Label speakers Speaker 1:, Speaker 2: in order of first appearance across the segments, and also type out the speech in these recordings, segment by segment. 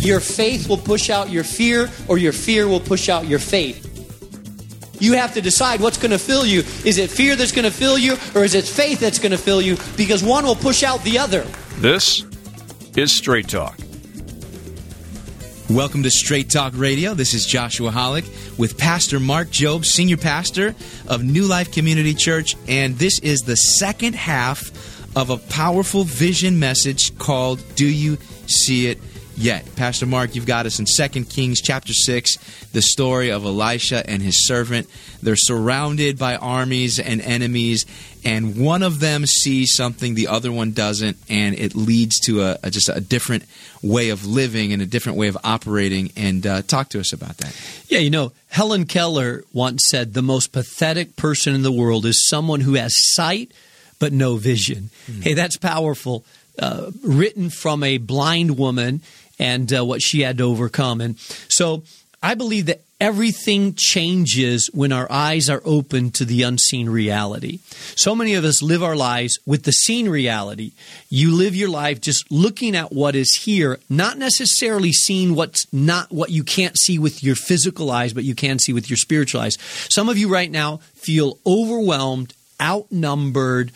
Speaker 1: Your faith will push out your fear, or your fear will push out your faith. You have to decide what's going to fill you. Is it fear that's going to fill you, or is it faith that's going to fill you? Because one will push out the other.
Speaker 2: This is Straight Talk.
Speaker 3: Welcome to Straight Talk Radio. This is Joshua Hollick with Pastor Mark Jobe, Senior Pastor of New Life Community Church. And this is the second half of a powerful vision message called Do You See It Yet? Pastor Mark, you've got us in 2 Kings chapter 6, the story of Elisha and his servant. They're surrounded by armies and enemies, and one of them sees something the other one doesn't, and it leads to just a different way of living and a different way of operating. And talk to us about that.
Speaker 1: Yeah, you know, Helen Keller once said the most pathetic person in the world is someone who has sight but no vision. Hey, that's powerful. Written from a blind woman and what she had to overcome. And so I believe that everything changes when our eyes are open to the unseen reality. So many of us live our lives with the seen reality. You live your life just looking at what is here, not necessarily seeing what's not what you can't see with your physical eyes, but you can see with your spiritual eyes. Some of you right now feel overwhelmed, outnumbered,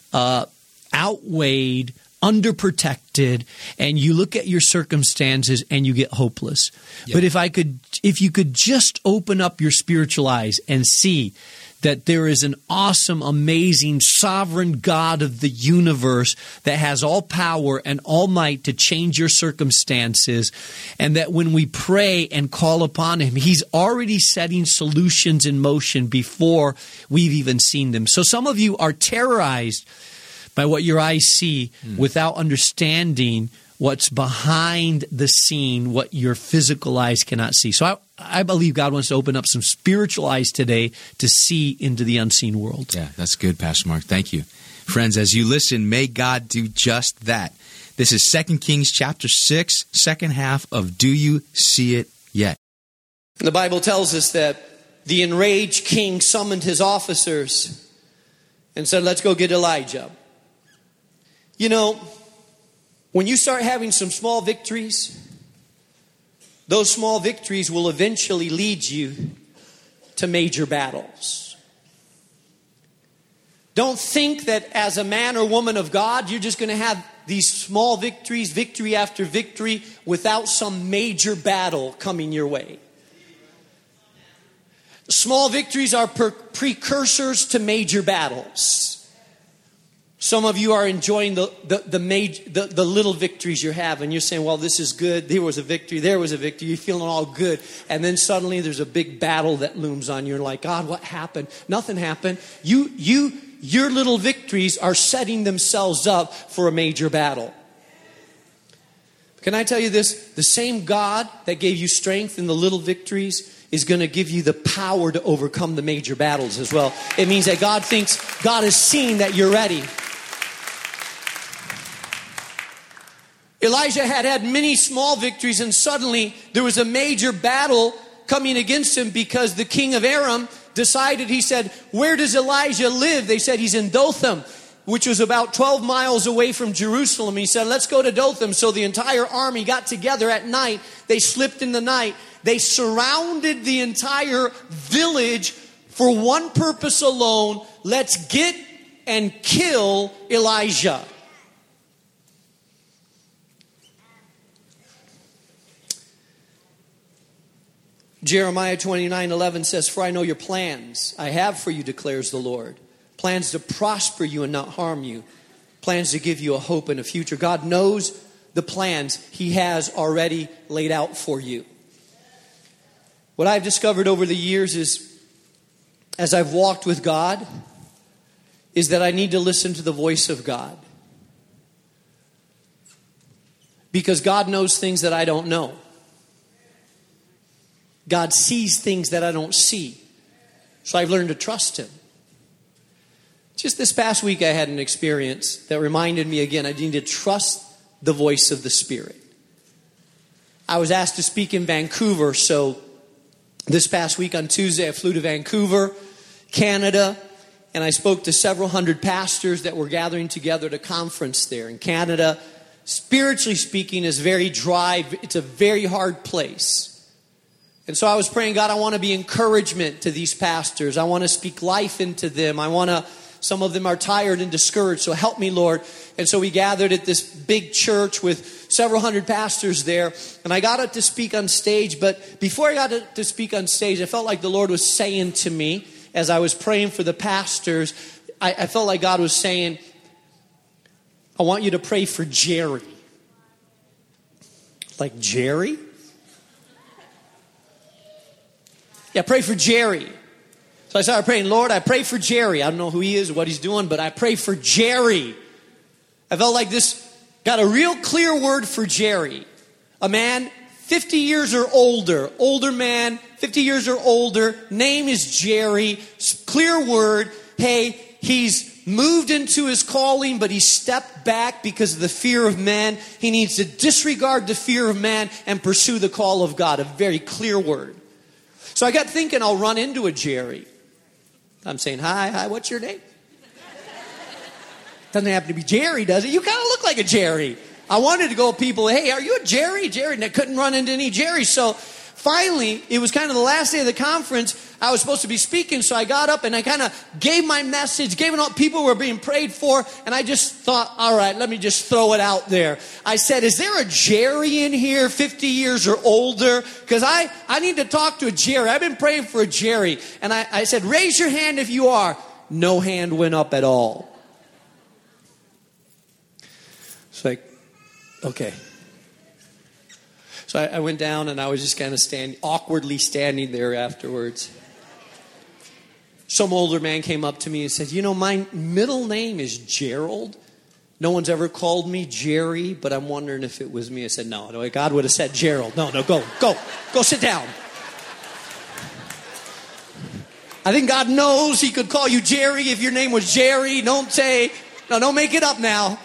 Speaker 1: outweighed, underprotected, and you look at your circumstances and you get hopeless. Yep. But if you could just open up your spiritual eyes and see that there is an awesome, amazing, sovereign God of the universe that has all power and all might to change your circumstances, and that when we pray and call upon Him, He's already setting solutions in motion before we've even seen them. So some of you are terrorized by what your eyes see without understanding what's behind the scene, what your physical eyes cannot see. So I believe God wants to open up some spiritual eyes today to see into the unseen world.
Speaker 3: Yeah, that's good, Pastor Mark. Thank you. Friends, as you listen, may God do just that. This is 2 Kings chapter 6, second half of Do You See It Yet?
Speaker 1: The Bible tells us that the enraged king summoned his officers and said, let's go get Elijah. You know, when you start having some small victories, those small victories will eventually lead you to major battles. Don't think that as a man or woman of God, you're just going to have these small victories, victory after victory, without some major battle coming your way. Small victories are precursors to major battles. Some of you are enjoying the little victories you're having. You're saying, well, this is good. There was a victory. There was a victory. You're feeling all good. And then suddenly there's a big battle that looms on you. You're like, God, what happened? Nothing happened. Your little victories are setting themselves up for a major battle. Can I tell you this? The same God that gave you strength in the little victories is going to give you the power to overcome the major battles as well. It means that God has seen that you're ready. Elijah had many small victories, and suddenly there was a major battle coming against him because the king of Aram decided, he said, where does Elijah live? They said he's in Dothan, which was about 12 miles away from Jerusalem. He said, let's go to Dothan. So the entire army got together at night. They slipped in the night. They surrounded the entire village for one purpose alone. Let's get and kill Elijah. Jeremiah 29:11 says, for I know your plans I have for you, declares the Lord. Plans to prosper you and not harm you. Plans to give you a hope and a future. God knows the plans He has already laid out for you. What I've discovered over the years is, as I've walked with God, is that I need to listen to the voice of God. Because God knows things that I don't know. God sees things that I don't see. So I've learned to trust Him. Just this past week I had an experience that reminded me again, I need to trust the voice of the Spirit. I was asked to speak in Vancouver, so this past week on Tuesday I flew to Vancouver, Canada, and I spoke to several hundred pastors that were gathering together at a conference there. In Canada, spiritually speaking, is very dry. It's a very hard place. And so I was praying, God, I want to be encouragement to these pastors. I want to speak life into them. Some of them are tired and discouraged, so help me, Lord. And so we gathered at this big church with several hundred pastors there. And I got up to speak on stage. But before I got to speak on stage, I felt like the Lord was saying to me, as I was praying for the pastors, I felt like God was saying, I want you to pray for Jerry. Like Jerry? Yeah, pray for Jerry. So I started praying, Lord, I pray for Jerry. I don't know who he is or what he's doing, but I pray for Jerry. I felt like this got a real clear word for Jerry. A man 50 years or older. Older man, 50 years or older. Name is Jerry. Clear word. Hey, he's moved into his calling, but he stepped back because of the fear of man. He needs to disregard the fear of man and pursue the call of God. A very clear word. So I got thinking I'll run into a Jerry. I'm saying, hi, what's your name? Doesn't have to be Jerry, does it? You kind of look like a Jerry. I wanted to go to people, hey, are you a Jerry? Jerry, and I couldn't run into any Jerry. So finally, it was kind of the last day of the conference. I was supposed to be speaking, so I got up and I kind of gave my message, gave it all. People were being prayed for, and I just thought, all right, let me just throw it out there. I said, is there a Jerry in here, 50 years or older? Because I need to talk to a Jerry. I've been praying for a Jerry. And I said, raise your hand if you are. No hand went up at all. It's like, okay. So I went down and I was just kind of awkwardly standing there afterwards. Some older man came up to me and said, you know, my middle name is Gerald. No one's ever called me Jerry, but I'm wondering if it was me. I said, no, God would have said Gerald. No, go sit down. I think God knows he could call you Jerry if your name was Jerry. Don't make it up now.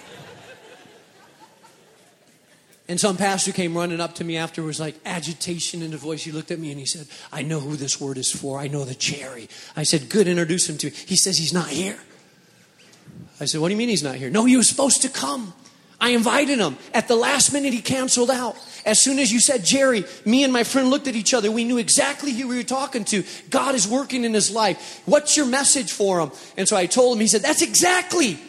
Speaker 1: And some pastor came running up to me afterwards, like agitation in the voice. He looked at me and he said, I know who this word is for. I know the Jerry. I said, good, introduce him to me. He says he's not here. I said, what do you mean he's not here? No, he was supposed to come. I invited him. At the last minute, he canceled out. As soon as you said Jerry, me and my friend looked at each other. We knew exactly who we were talking to. God is working in his life. What's your message for him? And so I told him, he said, that's exactly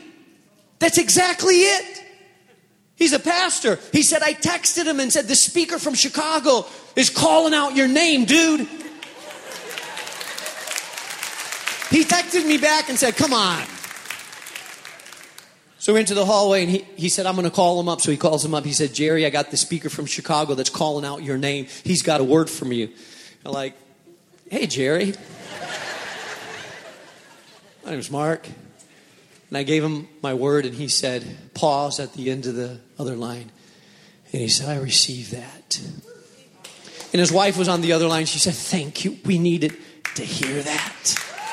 Speaker 1: it. He's a pastor. He said, I texted him and said, the speaker from Chicago is calling out your name, dude. He texted me back and said, come on. So we went to the hallway and he said, I'm going to call him up. So he calls him up. He said, Jerry, I got the speaker from Chicago that's calling out your name. He's got a word from you. I'm like, hey, Jerry. My name's Mark. And I gave him my word, and he said, pause at the end of the other line. And he said, I received that. And his wife was on the other line. She said, thank you. We needed to hear that.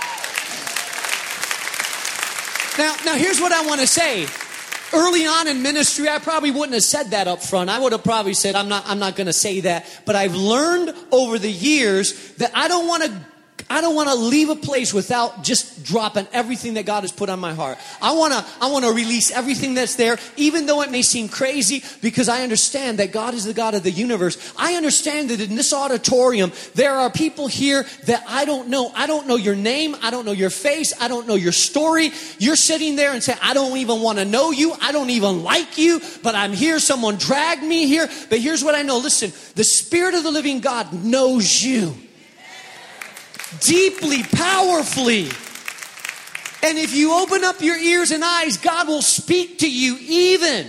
Speaker 1: Now here's what I want to say. Early on in ministry, I probably wouldn't have said that up front. I would have probably said, I'm not going to say that. But I've learned over the years that I don't want to leave a place without just dropping everything that God has put on my heart. I want to release everything that's there, even though it may seem crazy, because I understand that God is the God of the universe. I understand that in this auditorium, there are people here that I don't know. I don't know your name. I don't know your face. I don't know your story. You're sitting there and saying, I don't even want to know you. I don't even like you, but I'm here. Someone dragged me here. But here's what I know. Listen, the Spirit of the living God knows you. Deeply, powerfully. And if you open up your ears and eyes, God will speak to you even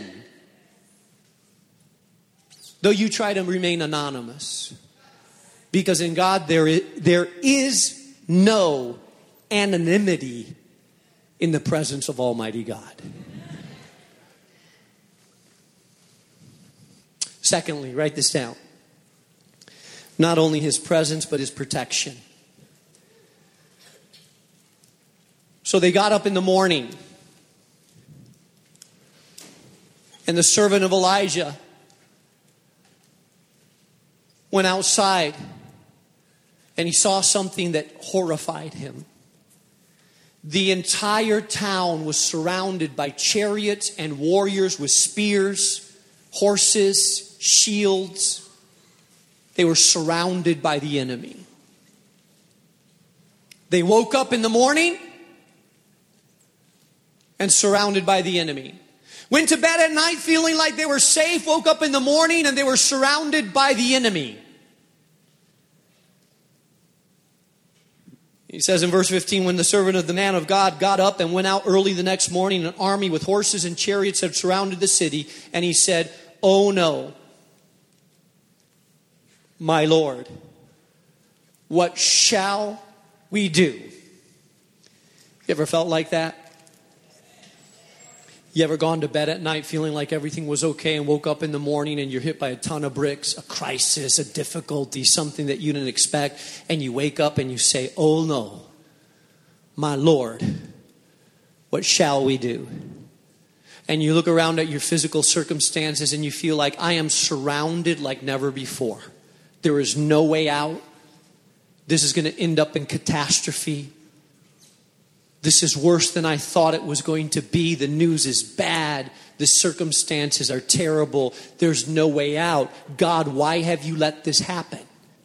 Speaker 1: though you try to remain anonymous. Because in God there is no anonymity in the presence of Almighty God. Secondly, write this down. Not only his presence, but his protection. So they got up in the morning, and the servant of Elijah went outside, and he saw something that horrified him. The entire town was surrounded by chariots and warriors with spears, horses, shields. They were surrounded by the enemy. They woke up in the morning and surrounded by the enemy. Went to bed at night feeling like they were safe, woke up in the morning and they were surrounded by the enemy. He says in verse 15, when the servant of the man of God got up and went out early the next morning, an army with horses and chariots had surrounded the city, and he said, "Oh no, my Lord, what shall we do?" You ever felt like that? You ever gone to bed at night feeling like everything was okay and woke up in the morning and you're hit by a ton of bricks, a crisis, a difficulty, something that you didn't expect, and you wake up and you say, "Oh no, my Lord, what shall we do?" And you look around at your physical circumstances and you feel like, I am surrounded like never before. There is no way out. This is going to end up in catastrophe. This is worse than I thought it was going to be. The news is bad. The circumstances are terrible. There's no way out. God, why have you let this happen?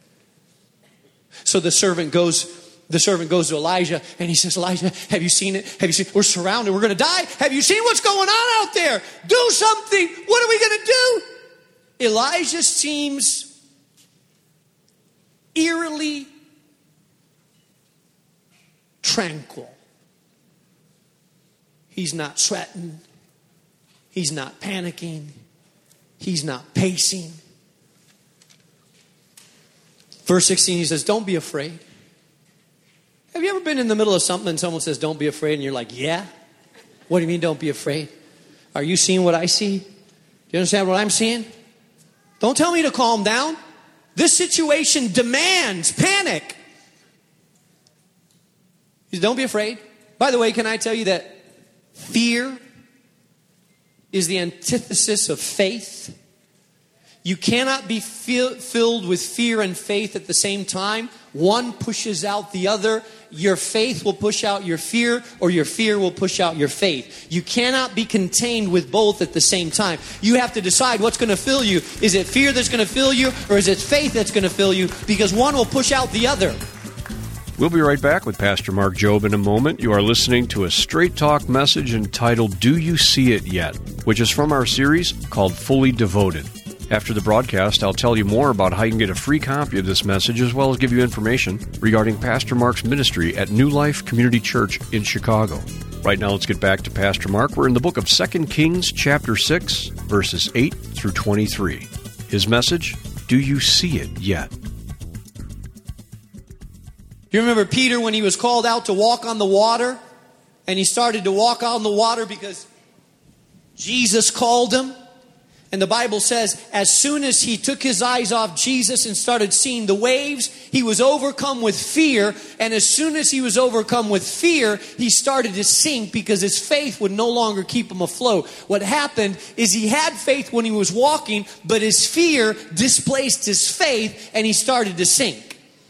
Speaker 1: So the servant goes to Elijah and he says, "Elijah, have you seen it? Have you seen it? We're surrounded. We're going to die. Have you seen what's going on out there? Do something. What are we going to do?" Elijah seems eerily tranquil. He's not sweating. He's not panicking. He's not pacing. Verse 16, he says, "Don't be afraid." Have you ever been in the middle of something and someone says, "Don't be afraid," and you're like, "Yeah? What do you mean, don't be afraid? Are you seeing what I see? Do you understand what I'm seeing? Don't tell me to calm down. This situation demands panic." He says, "Don't be afraid." By the way, can I tell you that fear is the antithesis of faith? You cannot be filled with fear and faith at the same time. One pushes out the other. Your faith will push out your fear, or your fear will push out your faith. You cannot be contained with both at the same time. You have to decide what's going to fill you. Is it fear that's going to fill you, or is it faith that's going to fill you? Because one will push out the other.
Speaker 2: We'll be right back with Pastor Mark Jobe in a moment. You are listening to a Straight Talk message entitled, "Do You See It Yet?" which is from our series called Fully Devoted. After the broadcast, I'll tell you more about how you can get a free copy of this message, as well as give you information regarding Pastor Mark's ministry at New Life Community Church in Chicago. Right now, let's get back to Pastor Mark. We're in the book of 2 Kings, chapter 6, verses 8 through 23. His message, "Do You See It Yet?"
Speaker 1: You remember Peter when he was called out to walk on the water? And he started to walk on the water because Jesus called him. And the Bible says, as soon as he took his eyes off Jesus and started seeing the waves, he was overcome with fear. And as soon as he was overcome with fear, he started to sink because his faith would no longer keep him afloat. What happened is he had faith when he was walking, but his fear displaced his faith and he started to sink.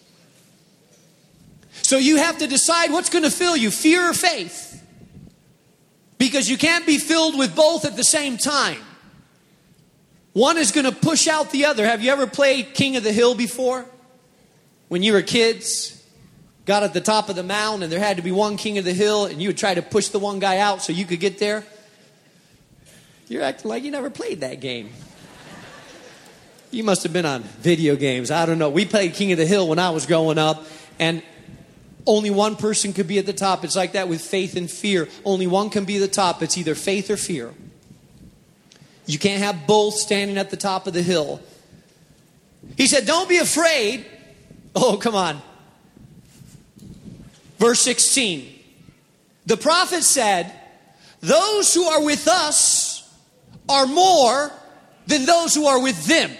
Speaker 1: So you have to decide what's going to fill you, fear or faith. Because you can't be filled with both at the same time. One is going to push out the other. Have you ever played King of the Hill before? When you were kids, got at the top of the mountain and there had to be one king of the hill and you would try to push the one guy out so you could get there? You're acting like you never played that game. You must have been on video games. I don't know. We played King of the Hill when I was growing up, and only one person could be at the top. It's like that with faith and fear. Only one can be at the top. It's either faith or fear. You can't have both standing at the top of the hill. He said, "Don't be afraid." Oh, come on. Verse 16. The prophet said, "Those who are with us are more than those who are with them."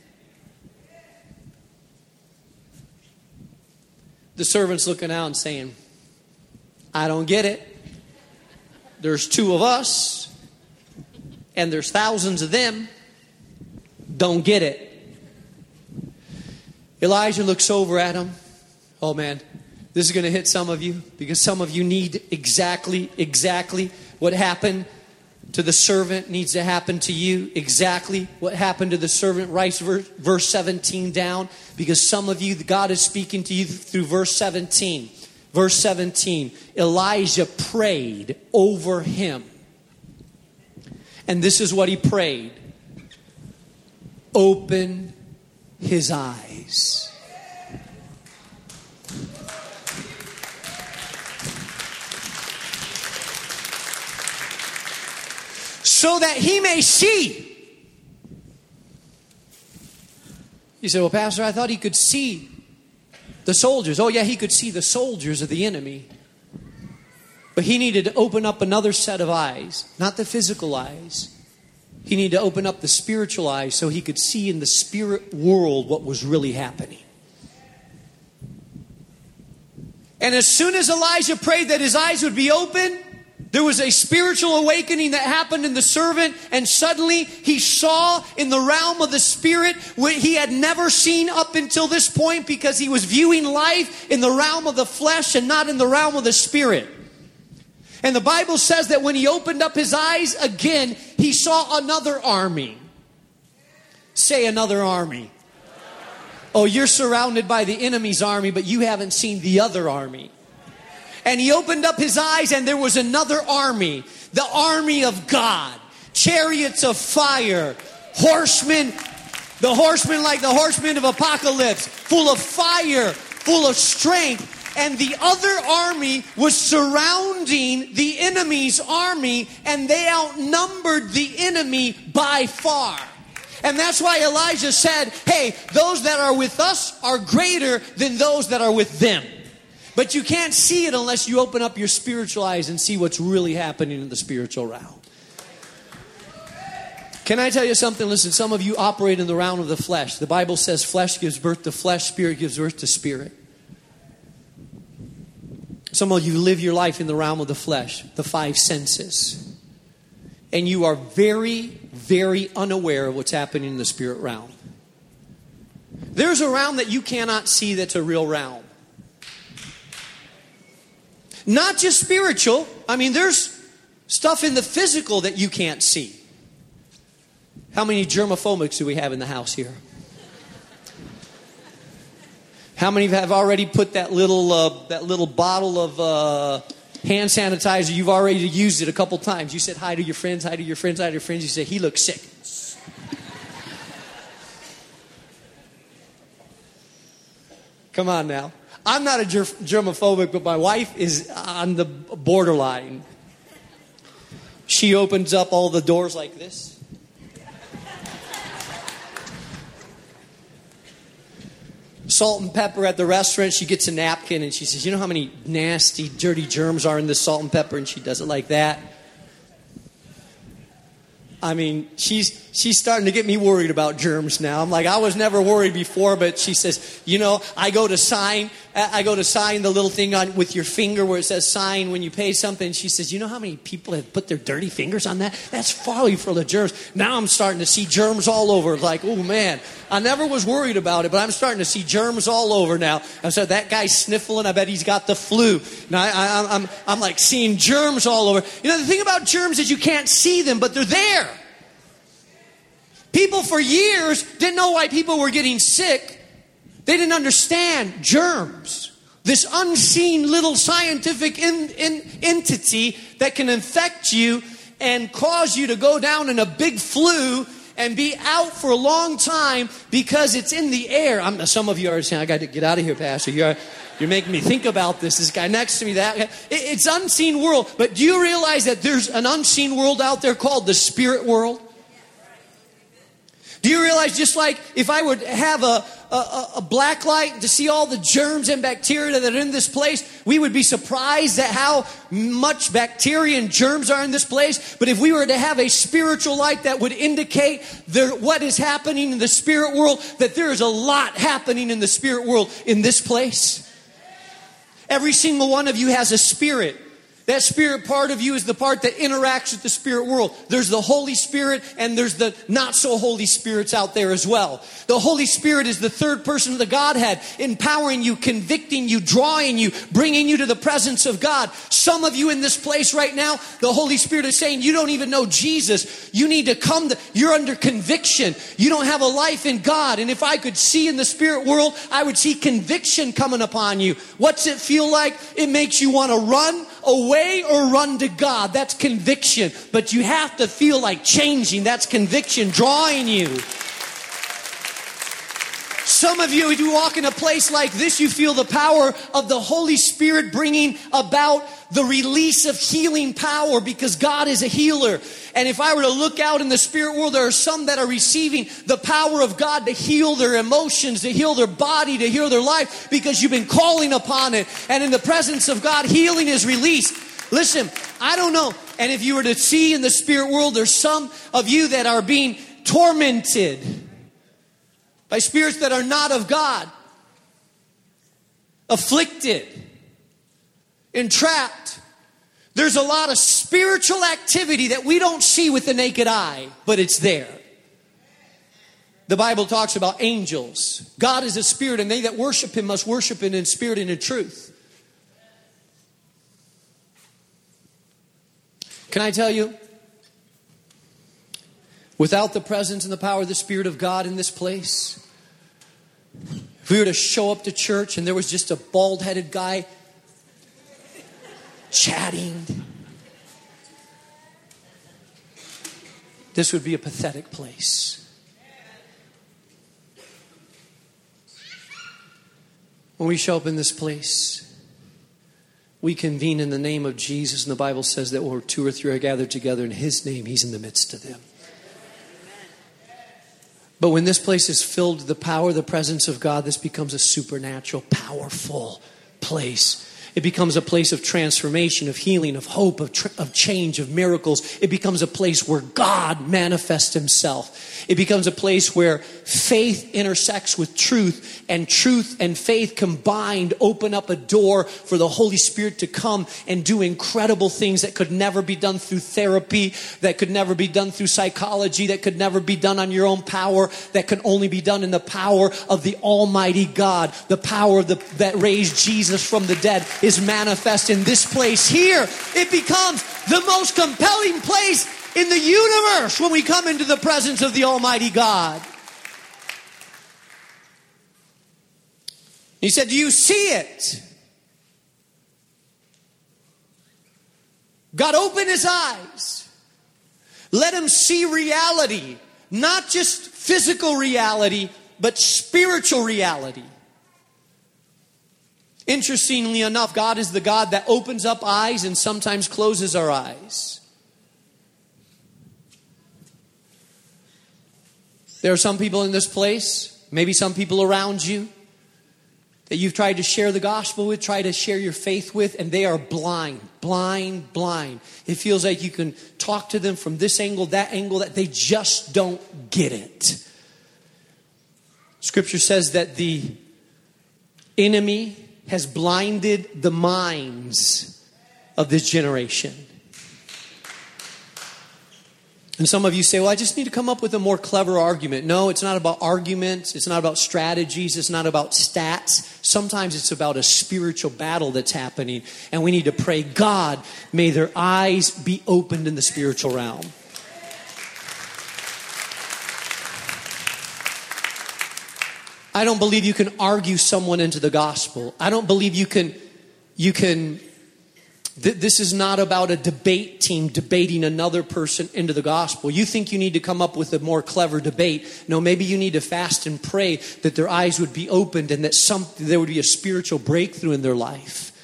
Speaker 1: The servant's looking out and saying, "I don't get it. There's two of us, and there's thousands of them. Don't get it." Elijah looks over at him. Oh man, This is going to hit some of you because some of you need exactly what happened to the servant needs to happen to you. Exactly what happened to the servant. Write verse 17 down because some of you, God is speaking to you through verse 17. Verse 17, Elijah prayed over him. And this is what he prayed. Open his eyes. So that he may see. You say, well, Pastor, I thought he could see the soldiers. Oh, yeah, he could see the soldiers of the enemy. But he needed to open up another set of eyes, not the physical eyes. He needed to open up the spiritual eyes so he could see in the spirit world what was really happening. And as soon as Elijah prayed that his eyes would be open, there was a spiritual awakening that happened in the servant, and suddenly he saw in the realm of the spirit what he had never seen up until this point because he was viewing life in the realm of the flesh and not in the realm of the spirit. And the Bible says that when he opened up his eyes again, he saw another army. Say another army. Oh, you're surrounded by the enemy's army, but you haven't seen the other army. And he opened up his eyes and there was another army. The army of God. Chariots of fire. Horsemen. The horsemen like the horsemen of apocalypse. Full of fire. Full of strength. And the other army was surrounding the enemy's army. And they outnumbered the enemy by far. And that's why Elijah said, hey, those that are with us are greater than those that are with them. But you can't see it unless you open up your spiritual eyes and see what's really happening in the spiritual realm. Can I tell you something? Listen, some of you operate in the realm of the flesh. The Bible says flesh gives birth to flesh, spirit gives birth to spirit. Some of you live your life in the realm of the flesh, the five senses. And you are very, very unaware of what's happening in the spirit realm. There's a realm that you cannot see that's a real realm. Not just spiritual. I mean, there's stuff in the physical that you can't see. How many germophobics do we have in the house here? How many have already put that little bottle of hand sanitizer? You've already used it a couple times. You said hi to your friends, hi to your friends, hi to your friends. You say, he looks sick. Come on now. I'm not a germophobic, but my wife is on the borderline. She opens up all the doors like this. Salt and pepper at the restaurant. She gets a napkin and she says, you know how many nasty, dirty germs are in this salt and pepper? And she does it like that. I mean, she's starting to get me worried about germs now. I'm like, I was never worried before, but she says, you know, I go to sign the little thing on with your finger where it says sign when you pay something. And she says, you know how many people have put their dirty fingers on that? That's folly for the germs. Now I'm starting to see germs all over. Like, oh man, I never was worried about it, but I'm starting to see germs all over now. And so that guy's sniffling. I bet he's got the flu. Now I'm like seeing germs all over. You know, the thing about germs is you can't see them, but they're there. People for years didn't know why people were getting sick. They didn't understand germs. This unseen little scientific entity that can infect you and cause you to go down in a big flu and be out for a long time because it's in the air. Some of you are saying, I got to get out of here, Pastor. You're making me think about this. This guy next to me, it's unseen world. But do you realize that there's an unseen world out there called the spirit world? Do you realize just like if I would have a black light to see all the germs and bacteria that are in this place, we would be surprised at how much bacteria and germs are in this place. But if we were to have a spiritual light that would indicate what is happening in the spirit world, that there is a lot happening in the spirit world in this place. Every single one of you has a spirit. That spirit part of you is the part that interacts with the spirit world. There's the Holy Spirit and there's the not so Holy Spirits out there as well. The Holy Spirit is the third person of the Godhead, empowering you, convicting you, drawing you, bringing you to the presence of God. Some of you in this place right now, the Holy Spirit is saying, you don't even know Jesus. You need to come. You're under conviction. You don't have a life in God. And if I could see in the spirit world, I would see conviction coming upon you. What's it feel like? It makes you want to run away or run to God. That's conviction. But you have to feel like changing. That's conviction drawing you. Some of you, if you walk in a place like this, you feel the power of the Holy Spirit bringing about the release of healing power, because God is a healer. And if I were to look out in the spirit world, there are some that are receiving the power of God to heal their emotions, to heal their body, to heal their life, because you've been calling upon it. And in the presence of God, healing is released. Listen, I don't know. And if you were to see in the spirit world, there's some of you that are being tormented by spirits that are not of God, afflicted, entrapped. There's a lot of spiritual activity that we don't see with the naked eye, but it's there. The Bible talks about angels. God is a spirit, and they that worship Him must worship Him in spirit and in truth. Can I tell you, without the presence and the power of the Spirit of God in this place, if we were to show up to church and there was just a bald-headed guy chatting, this would be a pathetic place. When we show up in this place, we convene in the name of Jesus, and the Bible says that where 2 or 3 are gathered together in His name, He's in the midst of them. But when this place is filled with the power, the presence of God, this becomes a supernatural, powerful place. It becomes a place of transformation, of healing, of hope, of change, of miracles. It becomes a place where God manifests Himself. It becomes a place where faith intersects with truth and faith combined open up a door for the Holy Spirit to come and do incredible things that could never be done through therapy, that could never be done through psychology, that could never be done on your own power, that can only be done in the power of the Almighty God. The power of that raised Jesus from the dead is manifest in this place here. It becomes the most compelling place in the universe when we come into the presence of the Almighty God. He said, do you see it? God, open his eyes. Let him see reality. Not just physical reality, but spiritual reality. Interestingly enough, God is the God that opens up eyes and sometimes closes our eyes. There are some people in this place, maybe some people around you, that you've tried to share the gospel with, try to share your faith with, and they are blind. It feels like you can talk to them from this angle, that they just don't get it. Scripture says that the enemy has blinded the minds of this generation. And some of you say, well, I just need to come up with a more clever argument. No, it's not about arguments. It's not about strategies. It's not about stats. Sometimes it's about a spiritual battle that's happening. And we need to pray, God, may their eyes be opened in the spiritual realm. I don't believe you can argue someone into the gospel. I don't believe you can. This is not about a debate team debating another person into the gospel. You think you need to come up with a more clever debate. No, maybe you need to fast and pray that their eyes would be opened and that there would be a spiritual breakthrough in their life.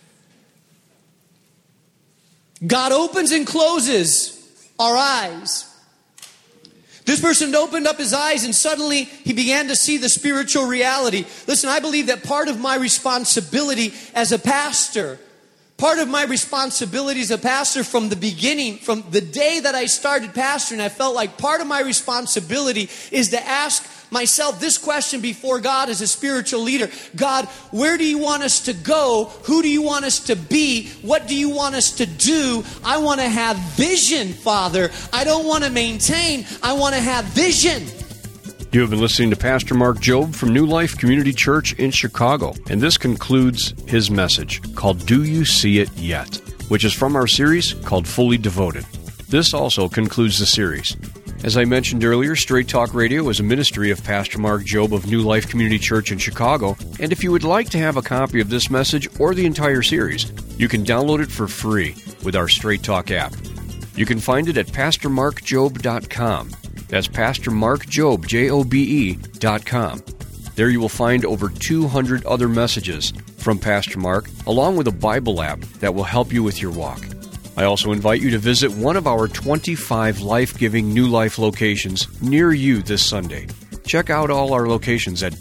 Speaker 1: God opens and closes our eyes. This person opened up his eyes and suddenly he began to see the spiritual reality. Listen, I believe that part of my responsibility as a pastor, part of my responsibility as a pastor from the beginning, from the day that I started pastoring, I felt like part of my responsibility is to ask myself this question before God as a spiritual leader. God, where do you want us to go? Who do you want us to be? What do you want us to do? I want to have vision, Father. I don't want to maintain. I want to have vision.
Speaker 2: You have been listening to Pastor Mark Jobe from New Life Community Church in Chicago, and this concludes his message called Do You See It Yet?, which is from our series called Fully Devoted. This also concludes the series. As I mentioned earlier, Straight Talk Radio is a ministry of Pastor Mark Jobe of New Life Community Church in Chicago, and if you would like to have a copy of this message or the entire series, you can download it for free with our Straight Talk app. You can find it at PastorMarkJobe.com. That's PastorMarkJobe, Jobe.com. There you will find over 200 other messages from Pastor Mark, along with a Bible app that will help you with your walk. I also invite you to visit one of our 25 life-giving New Life locations near you this Sunday. Check out all our locations at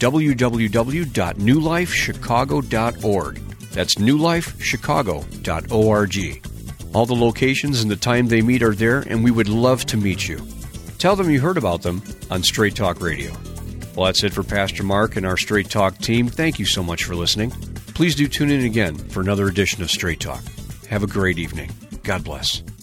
Speaker 2: www.newlifechicago.org. That's newlifechicago.org. All the locations and the time they meet are there, and we would love to meet you. Tell them you heard about them on Straight Talk Radio. Well, that's it for Pastor Mark and our Straight Talk team. Thank you so much for listening. Please do tune in again for another edition of Straight Talk. Have a great evening. God bless.